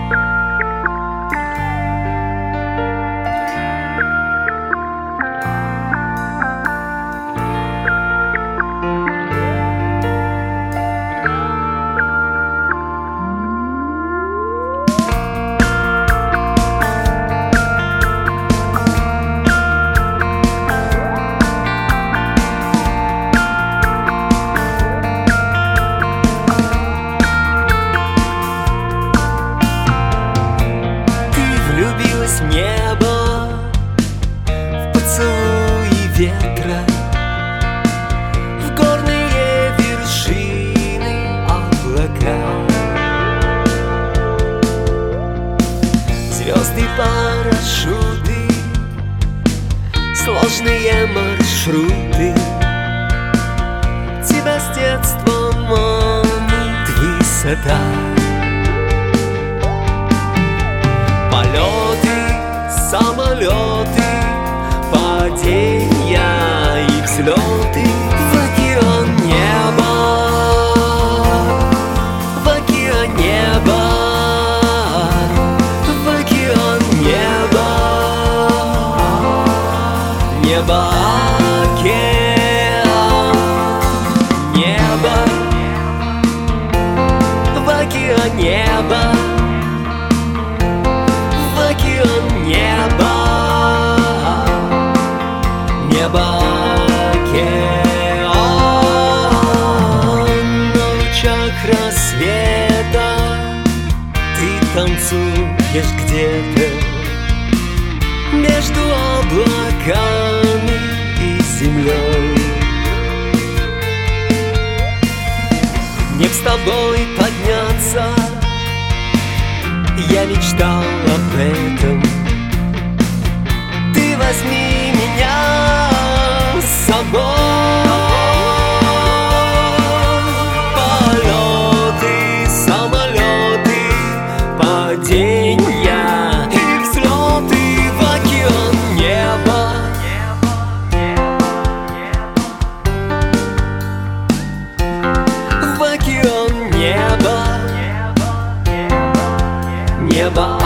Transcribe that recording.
Влюбилась в небо, в поцелуи ветра, в горные вершины облака. Звезды, парашюты, сложные маршруты. Тебя с детства манит высота. Полеты, самолеты, падения и взлеты в океан неба, в океан неба, в океан неба, небо, океан, небо, в океан неба. Небо, небо, океан. На лучах рассвета ты танцуешь где-то между облаками и землей. Мне с тобой подняться, я мечтал об этом. Ты возьми меня с собой. Полеты, самолеты, падения и взлеты в океан неба. В океан неба, небо.